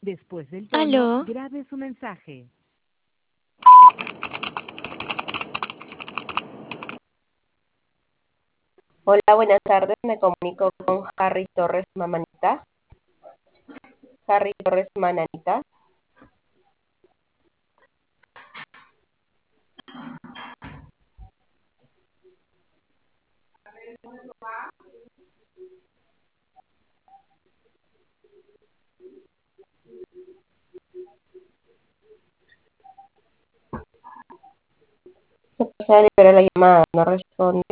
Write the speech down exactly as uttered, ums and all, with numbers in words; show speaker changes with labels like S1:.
S1: Después del tono,
S2: Aló,
S1: grabe su mensaje.
S3: Hola, buenas tardes. Me comunico con Harry Torres Mamanita. Harry Torres Mananita. Se pasa a liberar la llamada, no responde.